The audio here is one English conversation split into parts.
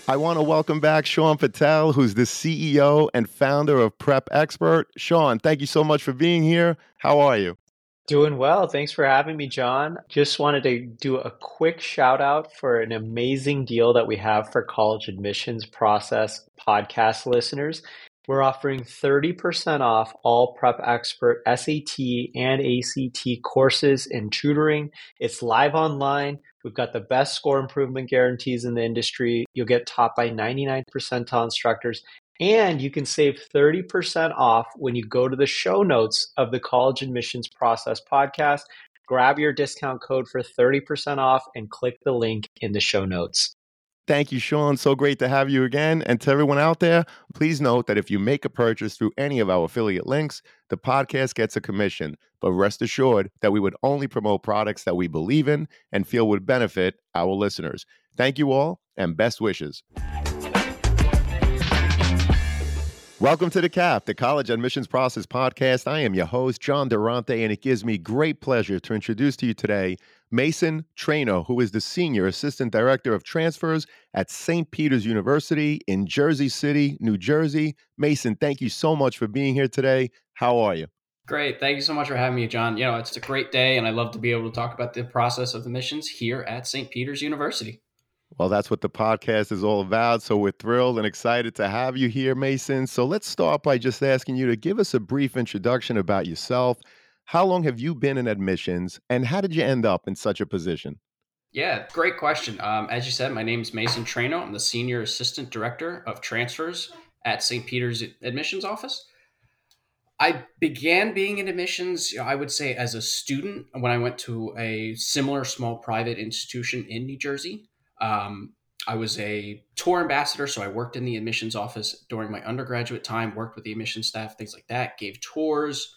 I want to welcome back Sean Patel, who's the CEO and founder of Prep Expert. Sean, thank you so much for being here. How are you? Doing well. Thanks for having me, John. Just wanted to do a quick shout out for an amazing deal that we have for college admissions process podcast listeners. We're offering 30% off all Prep Expert SAT and ACT courses and tutoring. It's live online. We've got the best score improvement guarantees in the industry. You'll get taught by 99 percentile instructors, and you can save 30% off when you go to the show notes of the College Admissions Process podcast. Grab your discount code for 30% off and click the link in the show notes. Thank you, Sean. So great to have you again. And to everyone out there, please note that if you make a purchase through any of our affiliate links, the podcast gets a commission. But rest assured that we would only promote products that we believe in and feel would benefit our listeners. Thank you all, and best wishes. Welcome to the CAP, the College Admissions Process Podcast. I am your host, John Durante, and it gives me great pleasure to introduce to you today Mason Traino, who is the Senior Assistant Director of Transfers at St. Peter's University in Jersey City, New Jersey. Mason, thank you so much for being here today. How are you? Great. Thank you so much for having me, John. It's a great day, and I love to be able to talk about the process of admissions here at St. Peter's University. Well, that's what the podcast is all about. So we're thrilled and excited to have you here, Mason. So let's start by just asking you to give us a brief introduction about yourself. How long have you been in admissions, and how did you end up in such a position? Yeah, great question. As you said, my name is Mason Traino. I'm the Senior Assistant Director of Transfers at St. Peter's Admissions Office. I began being in admissions, I would say, as a student when I went to a similar small private institution in New Jersey. I was a tour ambassador, so I worked in the admissions office during my undergraduate time, worked with the admissions staff, things like that, gave tours.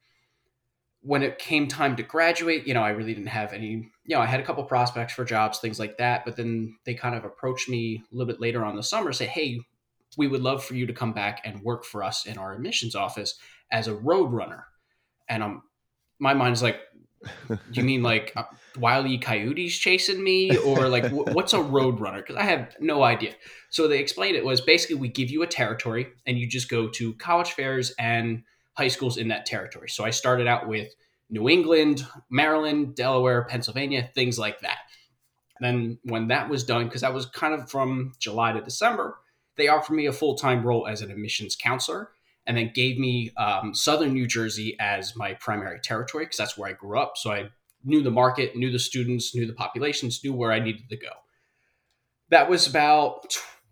When it came time to graduate, I really didn't have any, I had a couple prospects for jobs, things like that. But then they kind of approached me a little bit later on in the summer, say, hey, we would love for you to come back and work for us in our admissions office as a road runner. And my mind is like, you mean like Wile E. Coyote's chasing me, or like what's a road runner? Because I have no idea. So they explained it was basically we give you a territory and you just go to college fairs and high schools in that territory. So I started out with New England, Maryland, Delaware, Pennsylvania, things like that. Then when that was done, because that was kind of from July to December, they offered me a full-time role as an admissions counselor, and then gave me Southern New Jersey as my primary territory because that's where I grew up. So I knew the market, knew the students, knew the populations, knew where I needed to go. That was about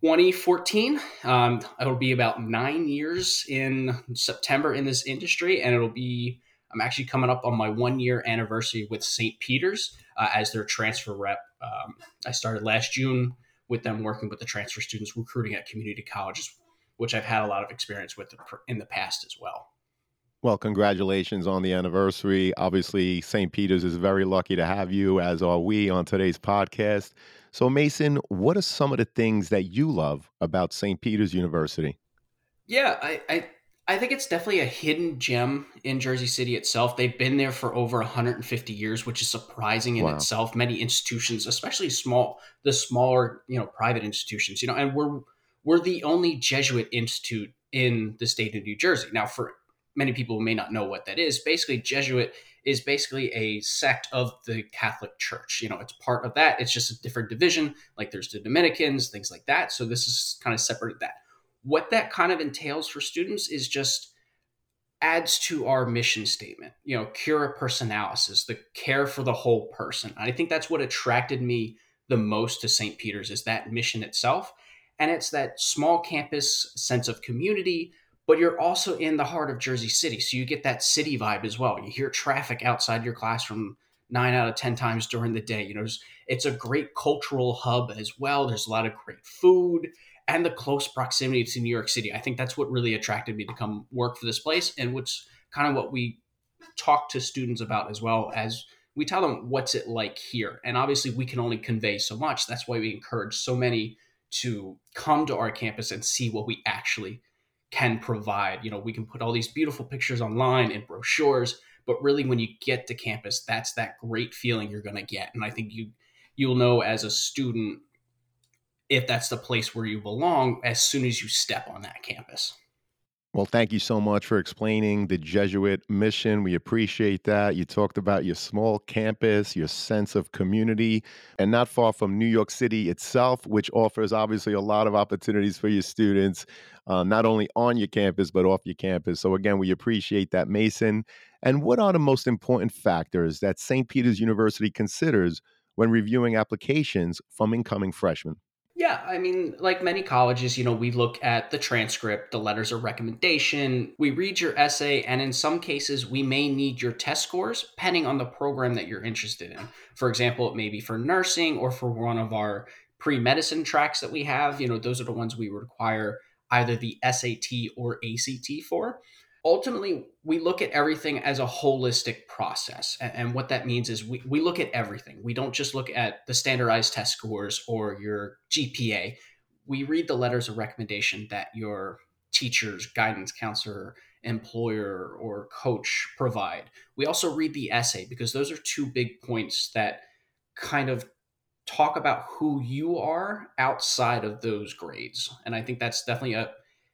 2014. It'll be about 9 years in September in this industry, and I'm actually coming up on my 1 year anniversary with St. Peter's as their transfer rep. I started last June with them working with the transfer students recruiting at community colleges, which I've had a lot of experience with in the past as well. Well, congratulations on the anniversary. Obviously, St. Peter's is very lucky to have you, as are we, on today's podcast. So, Mason, what are some of the things that you love about St. Peter's University? Yeah, I think it's definitely a hidden gem in Jersey City itself. They've been there for over 150 years, which is surprising in Wow. itself. Many institutions, especially the smaller, private institutions, and we're the only Jesuit institute in the state of New Jersey. Now, for many people who may not know what that is, basically Jesuit is basically a sect of the Catholic Church. It's part of that. It's just a different division. Like there's the Dominicans, things like that. So this is kind of separate that. What that kind of entails for students is just adds to our mission statement, cura personalis, the care for the whole person. And I think that's what attracted me the most to St. Peter's is that mission itself. And it's that small campus sense of community, but you're also in the heart of Jersey City. So you get that city vibe as well. You hear traffic outside your classroom 9 out of 10 times during the day. It's a great cultural hub as well. There's a lot of great food and the close proximity to New York City. I think that's what really attracted me to come work for this place, and what's kind of what we talk to students about as well, as we tell them what's it like here. And obviously we can only convey so much. That's why we encourage so many to come to our campus and see what we actually can provide. We can put all these beautiful pictures online and brochures, but really when you get to campus, that's that great feeling you're going to get. And I think you'll know as a student if that's the place where you belong as soon as you step on that campus. Well, thank you so much for explaining the Jesuit mission. We appreciate that. You talked about your small campus, your sense of community, and not far from New York City itself, which offers obviously a lot of opportunities for your students, not only on your campus, but off your campus. So, again, we appreciate that, Mason. And what are the most important factors that St. Peter's University considers when reviewing applications from incoming freshmen? Yeah, I mean, like many colleges, we look at the transcript, the letters of recommendation, we read your essay, and in some cases, we may need your test scores depending on the program that you're interested in. For example, it may be for nursing or for one of our pre medicine tracks that we have. Those are the ones we require either the SAT or ACT for. Ultimately, we look at everything as a holistic process. And what that means is we look at everything. We don't just look at the standardized test scores or your GPA. We read the letters of recommendation that your teachers, guidance counselor, employer, or coach provide. We also read the essay because those are two big points that kind of talk about who you are outside of those grades. And I think that's definitely a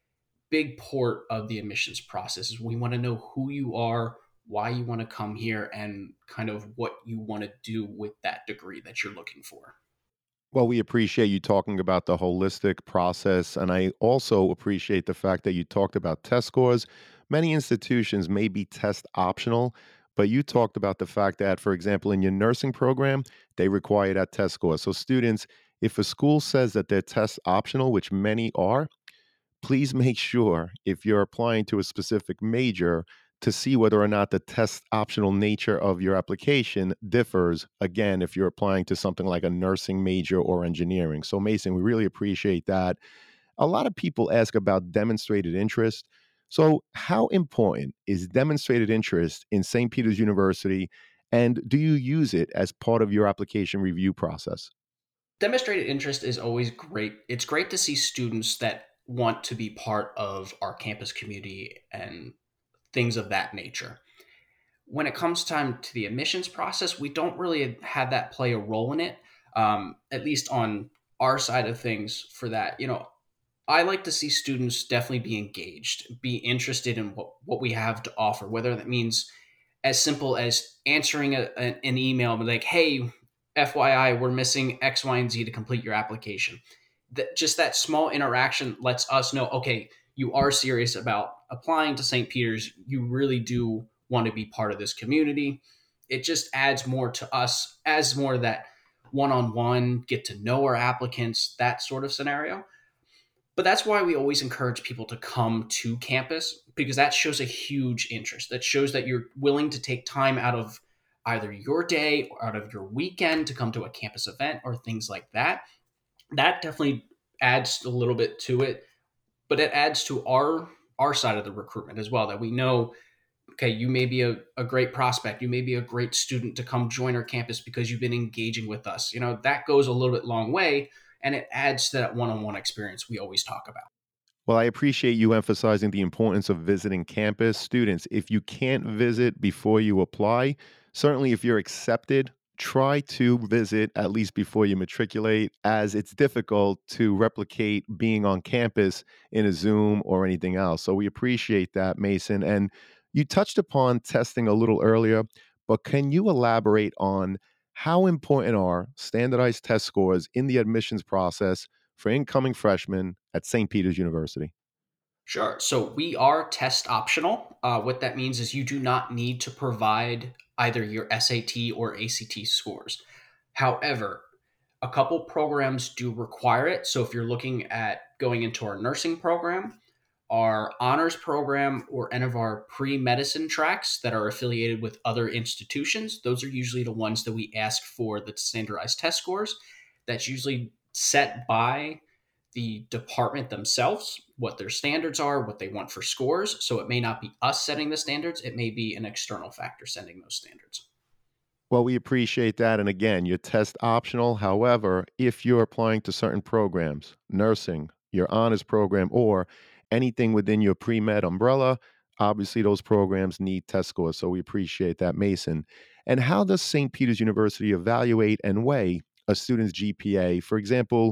big part of the admissions process is we want to know who you are, why you want to come here, and kind of what you want to do with that degree that you're looking for. Well, we appreciate you talking about the holistic process. And I also appreciate the fact that you talked about test scores. Many institutions may be test optional, but you talked about the fact that, for example, in your nursing program, they require that test score. So, students, if a school says that they're test optional, which many are, please make sure if you're applying to a specific major to see whether or not the test optional nature of your application differs again if you're applying to something like a nursing major or engineering. So Mason, we really appreciate that. A lot of people ask about demonstrated interest. So how important is demonstrated interest in St. Peter's University, and do you use it as part of your application review process? Demonstrated interest is always great. It's great to see students that want to be part of our campus community and things of that nature. When it comes time to the admissions process, we don't really have that play a role in it, at least on our side of things for that. I like to see students definitely be engaged, be interested in what we have to offer, whether that means as simple as answering an email, like, hey, FYI, we're missing X, Y, and Z to complete your application. Just that small interaction lets us know, okay, you are serious about applying to St. Peter's. You really do want to be part of this community. It just adds more to us as more of that one on one, get to know our applicants, that sort of scenario. But that's why we always encourage people to come to campus because that shows a huge interest. That shows that you're willing to take time out of either your day or out of your weekend to come to a campus event or things like that. That definitely adds a little bit to it, but it adds to our side of the recruitment as well that we know, okay, you may be a great prospect, you may be a great student to come join our campus because you've been engaging with us. That goes a little bit long way and it adds to that one-on-one experience we always talk about. Well, I appreciate you emphasizing the importance of visiting campus. Students, if you can't visit before you apply, certainly if you're accepted, try to visit at least before you matriculate, as it's difficult to replicate being on campus in a Zoom or anything else. So we appreciate that, Mason. And you touched upon testing a little earlier, but can you elaborate on how important are standardized test scores in the admissions process for incoming freshmen at St. Peter's University? Sure. So we are test optional. What that means is you do not need to provide either your SAT or ACT scores. However, a couple programs do require it. So if you're looking at going into our nursing program, our honors program, or any of our pre medicine tracks that are affiliated with other institutions, those are usually the ones that we ask for the standardized test scores. That's usually set by the department themselves, what their standards are, what they want for scores. So it may not be us setting the standards, it may be an external factor setting those standards. Well, we appreciate that. And again, your test optional. However, if you're applying to certain programs, nursing, your honors program, or anything within your pre med umbrella, obviously those programs need test scores. So we appreciate that, Mason. And how does St. Peter's University evaluate and weigh a student's GPA? For example,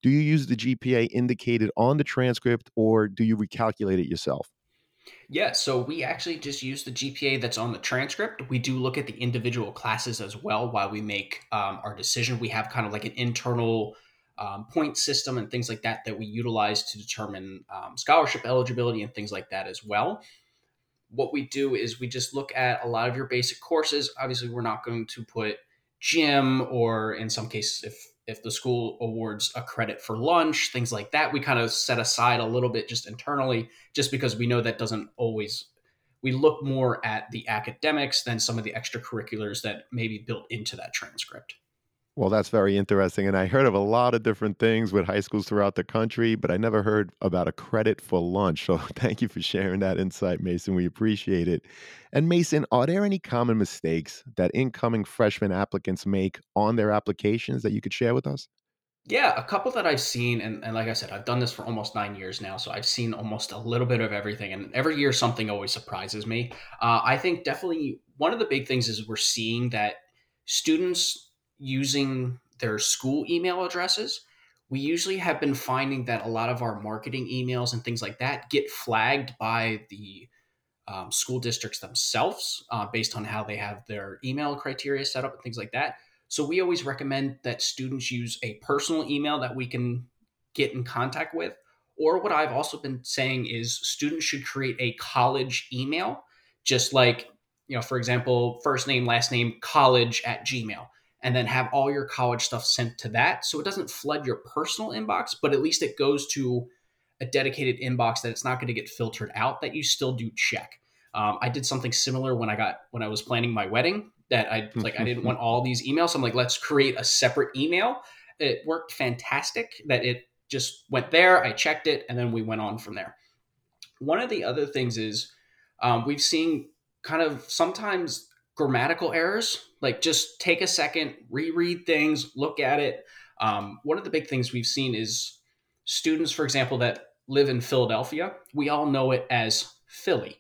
Do you use the GPA indicated on the transcript or do you recalculate it yourself? Yeah, so we actually just use the GPA that's on the transcript. We do look at the individual classes as well while we make our decision. We have kind of like an internal point system and things like that we utilize to determine scholarship eligibility and things like that as well. What we do is we just look at a lot of your basic courses. Obviously, we're not going to put gym, or in some cases, if the school awards a credit for lunch, things like that, we kind of set aside a little bit just internally, just because we know that doesn't always. We look more at the academics than some of the extracurriculars that may be built into that transcript. Well, that's very interesting. And I heard of a lot of different things with high schools throughout the country, but I never heard about a credit for lunch. So thank you for sharing that insight, Mason. We appreciate it. And Mason, are there any common mistakes that incoming freshman applicants make on their applications that you could share with us? Yeah, a couple that I've seen, and like I said, I've done this for almost 9 years now, so I've seen almost a little bit of everything, and every year something always surprises me. I think definitely one of the big things is we're seeing that students using their school email addresses, we usually have been finding that a lot of our marketing emails and things like that get flagged by the school districts themselves based on how they have their email criteria set up and things like that. So we always recommend that students use a personal email that we can get in contact with. Or what I've also been saying is students should create a college email, just like, for example, first name, last name, college at Gmail, and then have all your college stuff sent to that. So it doesn't flood your personal inbox, but at least it goes to a dedicated inbox that it's not going to get filtered out, that you still do check. I did something similar when I was planning my wedding, that I didn't want all these emails. So I'm like, let's create a separate email. It worked fantastic that it just went there. I checked it, and then we went on from there. One of the other things is we've seen kind of sometimes grammatical errors. Like, just take a second, reread things, look at it. One of the big things we've seen is students, for example, that live in Philadelphia. We all know it as Philly,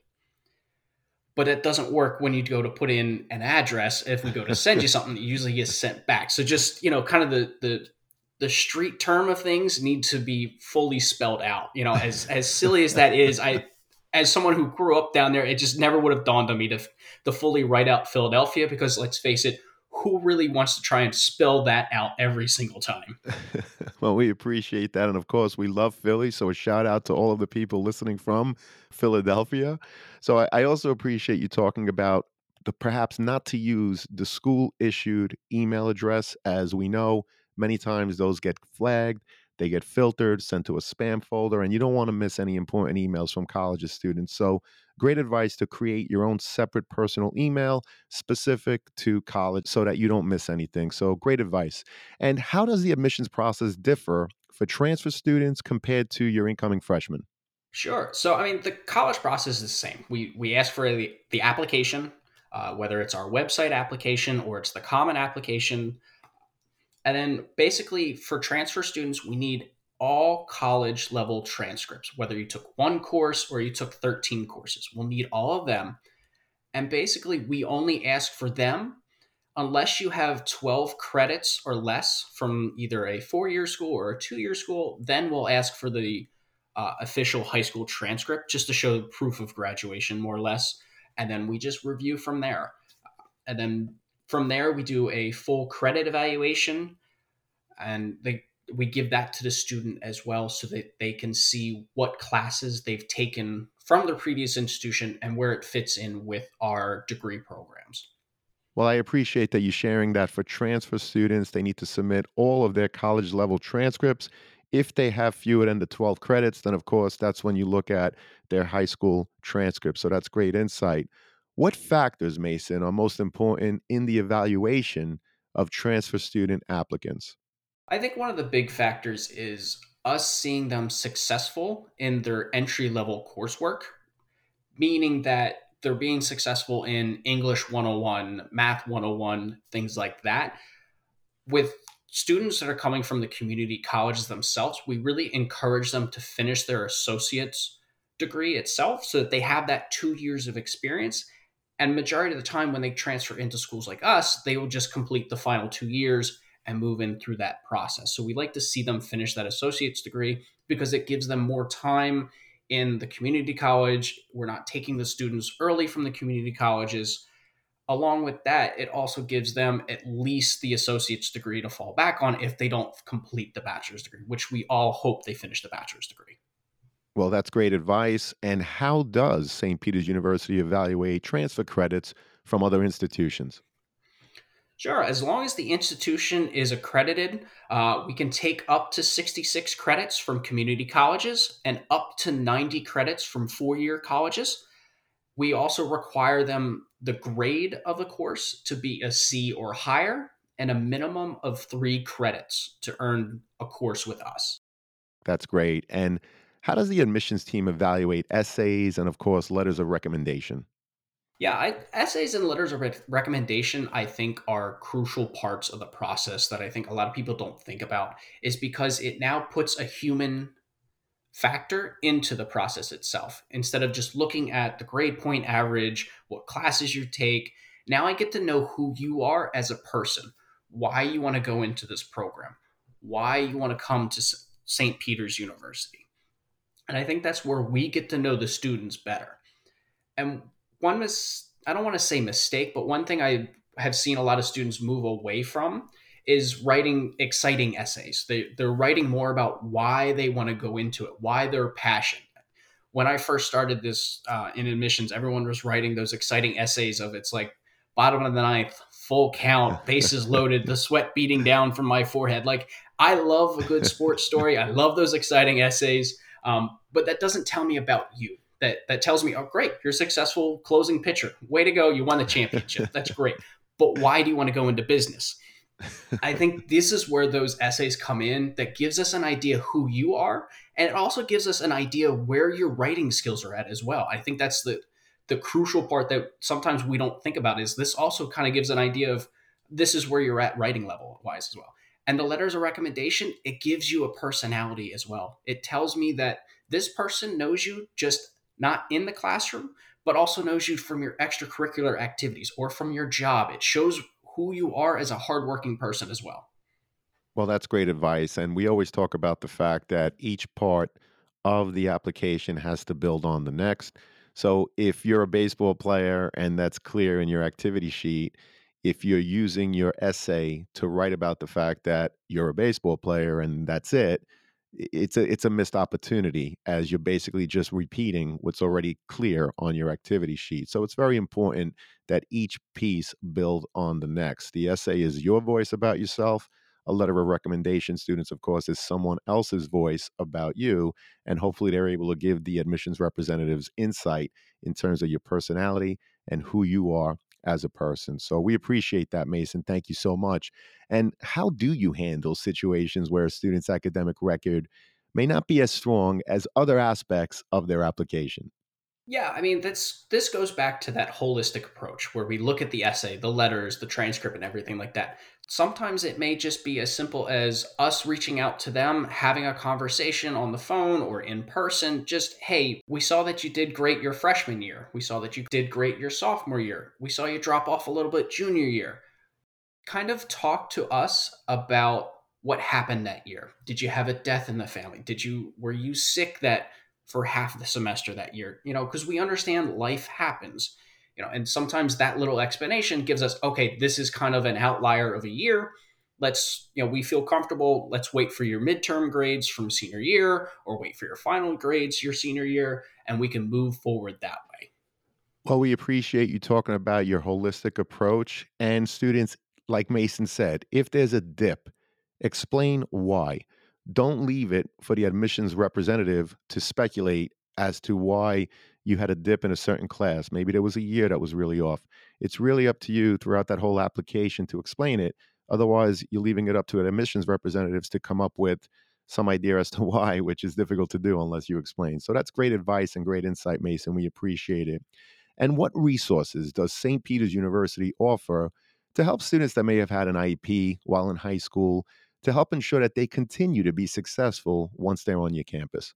but it doesn't work when you go to put in an address. If we go to send you something, it usually gets sent back. So just, kind of the street term of things need to be fully spelled out. As silly as that is, as someone who grew up down there, it just never would have dawned on me to fully write out Philadelphia, because let's face it, who really wants to try and spell that out every single time? Well, we appreciate that. And of course, we love Philly. So a shout out to all of the people listening from Philadelphia. So I also appreciate you talking about the perhaps not to use the school issued email address. As we know, many times those get flagged, they get filtered, sent to a spam folder, and you don't want to miss any important emails from college students. So great advice to create your own separate personal email specific to college so that you don't miss anything. So great advice. And how does the admissions process differ for transfer students compared to your incoming freshmen? Sure. So, I mean, the college process is the same. We ask for the application, whether it's our website application or it's the common application. And then basically for transfer students, we need all college level transcripts, whether you took one course or you took 13 courses. We'll need all of them. And basically, we only ask for them unless you have 12 credits or less from either a 4-year school or a 2-year school. Then we'll ask for the official high school transcript, just to show proof of graduation, more or less. And then we just review from there. And then from there, we do a full credit evaluation, and we give that to the student as well, so that they can see what classes they've taken from their previous institution and where it fits in with our degree programs. Well, I appreciate that you sharing that. For transfer students, they need to submit all of their college level transcripts. If they have fewer than the 12 credits, then of course, that's when you look at their high school transcript. So that's great insight. What factors, Mason, are most important in the evaluation of transfer student applicants? I think one of the big factors is us seeing them successful in their entry level coursework, meaning that they're being successful in English 101, Math 101, things like that. With students that are coming from the community colleges themselves, we really encourage them to finish their associate's degree itself, so that they have that 2 years of experience. And majority of the time when they transfer into schools like us, they will just complete the final 2 years and move in through that process. So we like to see them finish that associate's degree because it gives them more time in the community college. We're not taking the students early from the community colleges. Along with that, it also gives them at least the associate's degree to fall back on if they don't complete the bachelor's degree, which we all hope they finish the bachelor's degree. Well, that's great advice. And how does St. Peter's University evaluate transfer credits from other institutions? Sure, as long as the institution is accredited, we can take up to 66 credits from community colleges and up to 90 credits from 4-year colleges. We also require them the grade of the course to be a C or higher and a minimum of 3 credits to earn a course with us. That's great. And how does the admissions team evaluate essays and, of course, letters of recommendation? Yeah, essays and letters of recommendation, I think, are crucial parts of the process that I think a lot of people don't think about, is because it now puts a human factor into the process itself. Instead of just looking at the grade point average, what classes you take, now I get to know who you are as a person, why you want to go into this program, why you want to come to St. Peter's University. And I think that's where we get to know the students better. And I don't want to say mistake, but one thing I have seen a lot of students move away from is writing exciting essays. They're writing more about why they want to go into it, why they're passionate. When I first started this in admissions, everyone was writing those exciting essays of it's like bottom of the ninth, full count, bases loaded, the sweat beating down from my forehead. Like, I love a good sports story. I love those exciting essays, but that doesn't tell me about you. That tells me, oh, great, you're a successful closing pitcher. Way to go. You won the championship. That's great. But why do you want to go into business? I think this is where those essays come in that gives us an idea who you are. And it also gives us an idea where your writing skills are at as well. I think that's the crucial part that sometimes we don't think about is this also kind of gives an idea of this is where you're at writing level wise as well. And the letters of recommendation, it gives you a personality as well. It tells me that this person knows you just not in the classroom, but also knows you from your extracurricular activities or from your job. It shows who you are as a hardworking person as well. Well, that's great advice. And we always talk about the fact that each part of the application has to build on the next. So if you're a baseball player and that's clear in your activity sheet, if you're using your essay to write about the fact that you're a baseball player and that's it, it's a missed opportunity as you're basically just repeating what's already clear on your activity sheet. So it's very important that each piece build on the next. The essay is your voice about yourself. A letter of recommendation, students, of course, is someone else's voice about you. And hopefully they're able to give the admissions representatives insight in terms of your personality and who you are as a person. So we appreciate that, Mason. Thank you so much. And how do you handle situations where a student's academic record may not be as strong as other aspects of their application? Yeah, I mean this goes back to that holistic approach where we look at the essay, the letters, the transcript and everything like that. Sometimes it may just be as simple as us reaching out to them, having a conversation on the phone or in person, just hey, we saw that you did great your freshman year. We saw that you did great your sophomore year. We saw you drop off a little bit junior year. Kind of talk to us about what happened that year. Did you have a death in the family? Were you sick that for half the semester that year? Because we understand life happens. And sometimes that little explanation gives us, okay, this is kind of an outlier of a year. We feel comfortable. Let's wait for your midterm grades from senior year or wait for your final grades your senior year, and we can move forward that way. Well, we appreciate you talking about your holistic approach. And students, like Mason said, if there's a dip, explain why. Don't leave it for the admissions representative to speculate as to why you had a dip in a certain class. Maybe there was a year that was really off. It's really up to you throughout that whole application to explain it. Otherwise, you're leaving it up to admissions representatives to come up with some idea as to why, which is difficult to do unless you explain. So that's great advice and great insight, Mason. We appreciate it. And what resources does St. Peter's University offer to help students that may have had an IEP while in high school to help ensure that they continue to be successful once they're on your campus?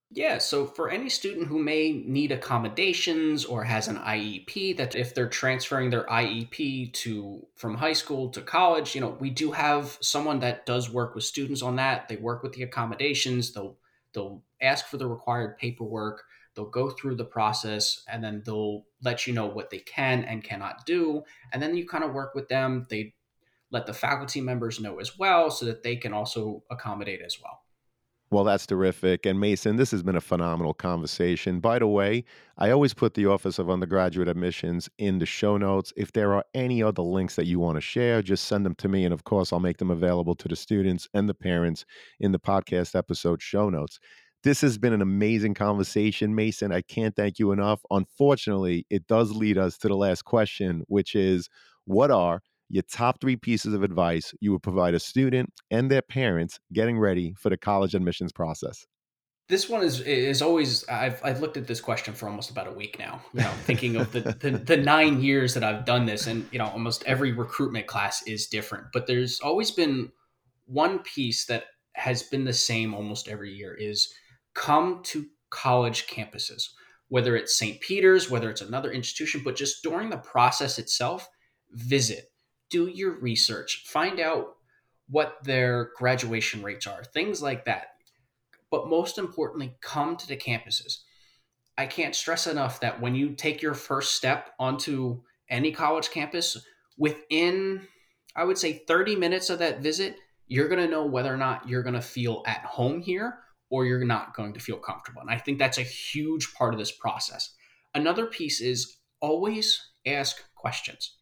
Yeah, so for any student who may need accommodations or has an IEP, that if they're transferring their IEP to from high school to college, we do have someone that does work with students on that. They work with the accommodations, they'll ask for the required paperwork, they'll go through the process, and then they'll let you know what they can and cannot do. And then you kind of work with them. They let the faculty members know as well so that they can also accommodate as well. Well, that's terrific. And Mason, this has been a phenomenal conversation. By the way, I always put the Office of Undergraduate Admissions in the show notes. If there are any other links that you want to share, just send them to me. And of course, I'll make them available to the students and the parents in the podcast episode show notes. This has been an amazing conversation, Mason. I can't thank you enough. Unfortunately, it does lead us to the last question, which is, what are your top 3 pieces of advice you would provide a student and their parents getting ready for the college admissions process? This one is always, I've looked at this question for almost about a week now, thinking of the 9 years that I've done this, and almost every recruitment class is different, but there's always been one piece that has been the same almost every year is come to college campuses, whether it's St. Peter's, whether it's another institution, but just during the process itself, visit, do your research, find out what their graduation rates are, things like that. But most importantly, come to the campuses. I can't stress enough that when you take your first step onto any college campus, within, I would say, 30 minutes of that visit, you're going to know whether or not you're going to feel at home here or you're not going to feel comfortable. And I think that's a huge part of this process. Another piece is always ask questions.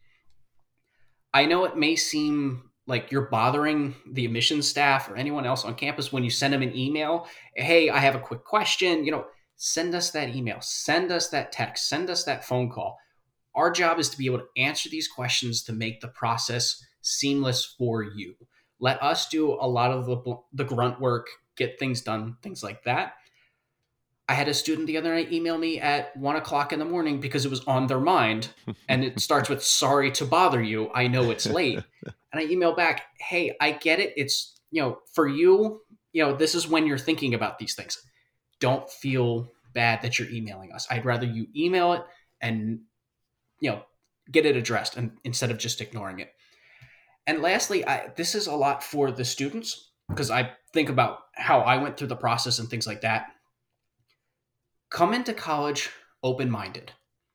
I know it may seem like you're bothering the admissions staff or anyone else on campus when you send them an email. Hey, I have a quick question. Send us that email, send us that text, send us that phone call. Our job is to be able to answer these questions to make the process seamless for you. Let us do a lot of the grunt work, get things done, things like that. I had a student the other night email me at 1 o'clock in the morning because it was on their mind. And it starts with, sorry to bother you. I know it's late. And I email back, hey, I get it. It's, for you, this is when you're thinking about these things. Don't feel bad that you're emailing us. I'd rather you email it and, get it addressed and instead of just ignoring it. And lastly, this is a lot for the students because I think about how I went through the process and things like that. Come into college open-minded.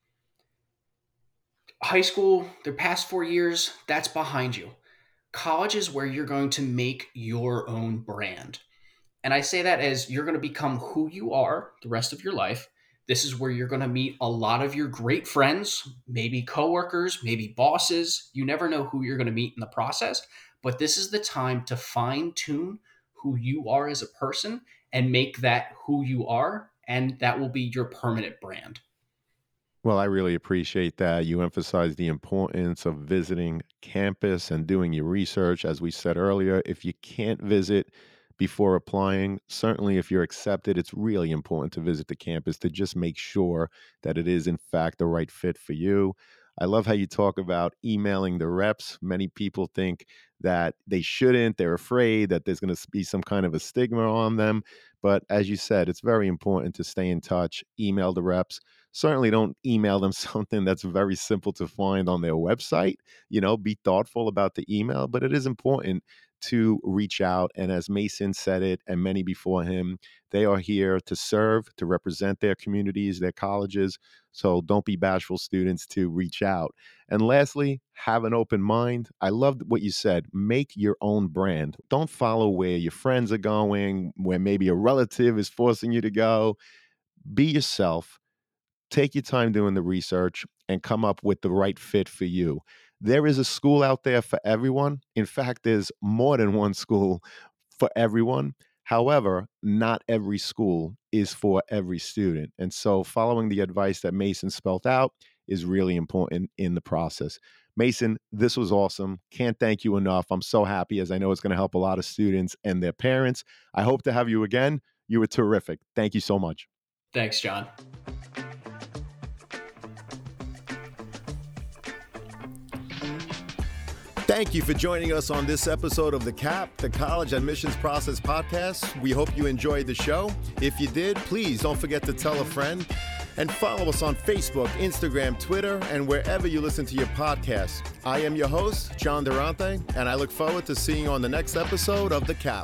High school, the past 4 years, that's behind you. College is where you're going to make your own brand. And I say that as you're going to become who you are the rest of your life. This is where you're going to meet a lot of your great friends, maybe coworkers, maybe bosses. You never know who you're going to meet in the process, but this is the time to fine tune who you are as a person and make that who you are, and that will be your permanent brand. Well, I really appreciate that. You emphasize the importance of visiting campus and doing your research. As we said earlier, if you can't visit before applying, certainly if you're accepted, it's really important to visit the campus to just make sure that it is, in fact, the right fit for you. I love how you talk about emailing the reps. Many people think that they shouldn't, they're afraid that there's going to be some kind of a stigma on them. But as you said, it's very important to stay in touch, email the reps. Certainly don't email them something that's very simple to find on their website. Be thoughtful about the email, but it is important to reach out. And as Mason said it, and many before him, they are here to serve, to represent their communities, their colleges. So don't be bashful, students, to reach out. And lastly, have an open mind. I loved what you said. Make your own brand. Don't follow where your friends are going, where maybe a relative is forcing you to go. Be yourself. Take your time doing the research and come up with the right fit for you. There is a school out there for everyone. In fact, there's more than one school for everyone. However, not every school is for every student. And so following the advice that Mason spelled out is really important in the process. Mason, this was awesome. Can't thank you enough. I'm so happy, as I know it's going to help a lot of students and their parents. I hope to have you again. You were terrific. Thank you so much. Thanks, John. Thank you for joining us on this episode of The CAP, the College Admissions Process Podcast. We hope you enjoyed the show. If you did, please don't forget to tell a friend and follow us on Facebook, Instagram, Twitter, and wherever you listen to your podcasts. I am your host, John Durante, and I look forward to seeing you on the next episode of The CAP.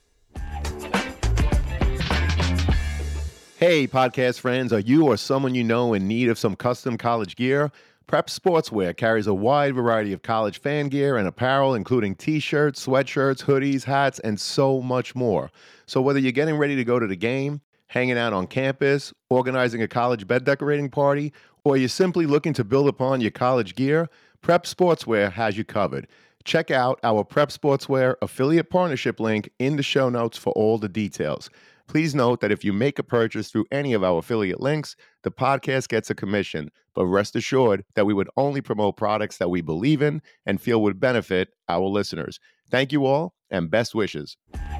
Hey, podcast friends, are you or someone you know in need of some custom college gear? Prep Sportswear carries a wide variety of college fan gear and apparel, including t-shirts, sweatshirts, hoodies, hats, and so much more. So whether you're getting ready to go to the game, hanging out on campus, organizing a college bed decorating party, or you're simply looking to build upon your college gear, Prep Sportswear has you covered. Check out our Prep Sportswear affiliate partnership link in the show notes for all the details. Please note that if you make a purchase through any of our affiliate links, the podcast gets a commission, but rest assured that we would only promote products that we believe in and feel would benefit our listeners. Thank you all, and best wishes.